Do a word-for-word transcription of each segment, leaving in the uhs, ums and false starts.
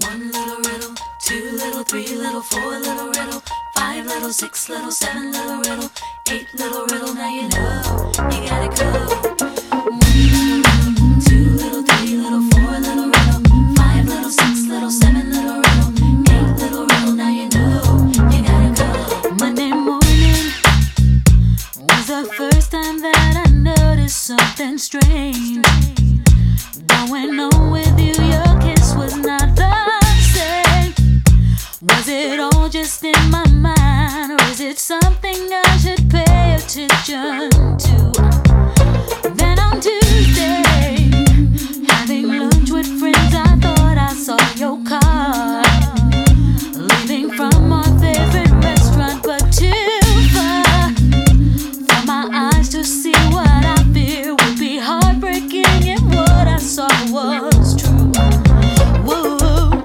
One little riddle, two little, three little, four little riddle, five little, six little, seven little riddle, eight little riddle. Now you know you gotta go. One little riddle, two little, three little, four little riddle, five little, six little, seven little riddle, eight little riddle. Now you know you gotta go. Monday morning was the first time that I noticed something strange going on with you. Your kiss was not the same. Was it all just in my mind, or is it something I should pay attention to? Then on Tuesday, having lunch with friends, I thought I saw your car leaving from our favorite restaurant, but too far for my eyes to see what I fear would be heartbreaking if what I saw was true. Whoa.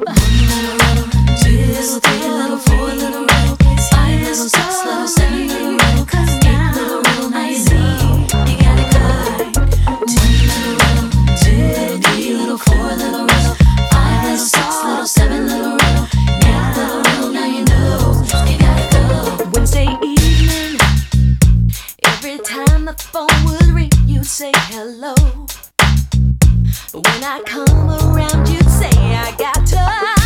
Say hello. When I come around, you'd say I got to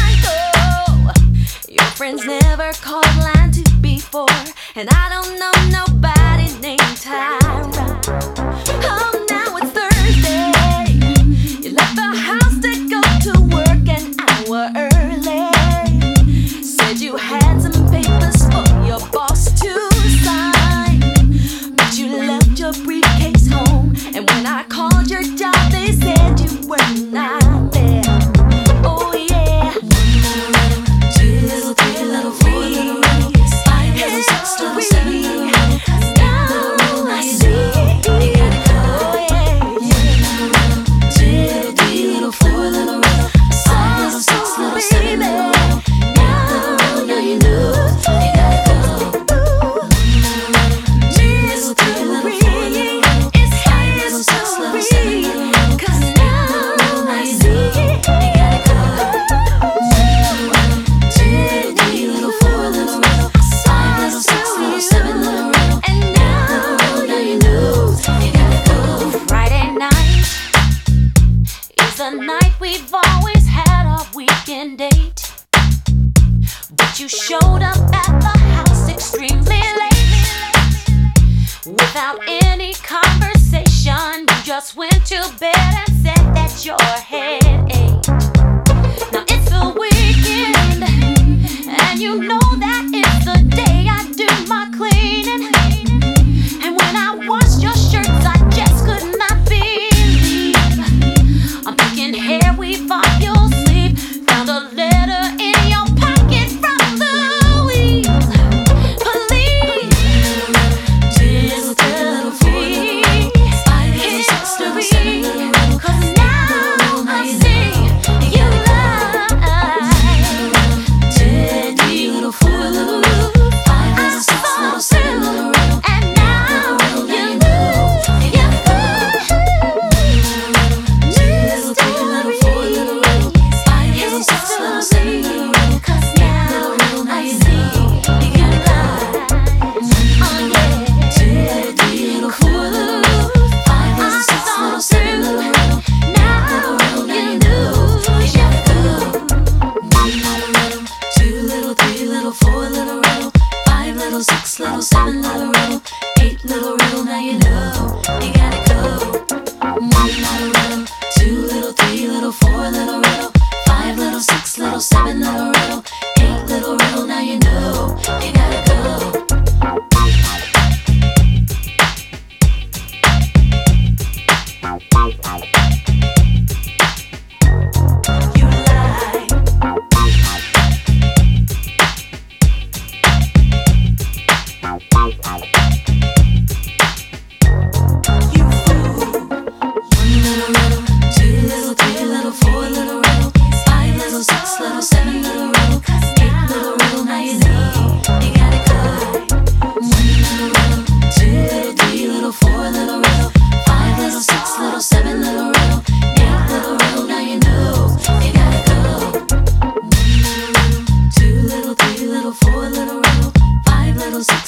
go. Your friends never called line two before, and I don't know nobody named Tyra. Oh, now it's Thursday. You left the house to go to work an hour early. Said you had some papers for your boss to sign, but you left your briefcase home. And when I called your job, they said you were not there. Oh yeah. One little riddle, two little, three little, four little riddle, five little, six little, seven little riddle, eight little riddle. Now you know you gotta go. One little riddle, two little, three little, four little riddle, five little, six little, seven little riddle, eight little riddle. Now you know you gotta go. One little riddle, two little, three little, four little riddle, five little, six little, seven little riddle, cause now I see you gotta go. One little, two, three little, four little riddle, five little, six little, seven little riddle, and now, now you know you gotta go. Friday night is the night we've always had our weekend date, but you showed up at the house extremely late. Without any conversation, you just went to bed and said that your head ached. Now it's the weekend, and you know that it's the day I do my cleaning. And when I washed your shirts, I just could not believe I'm thinking hair weave off your sleeve. Found a letter in your pocket from Louise. Please, just tell me history, cause now I see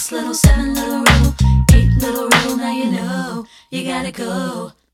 six little, seven little riddle, eight little riddle, now you know you gotta go.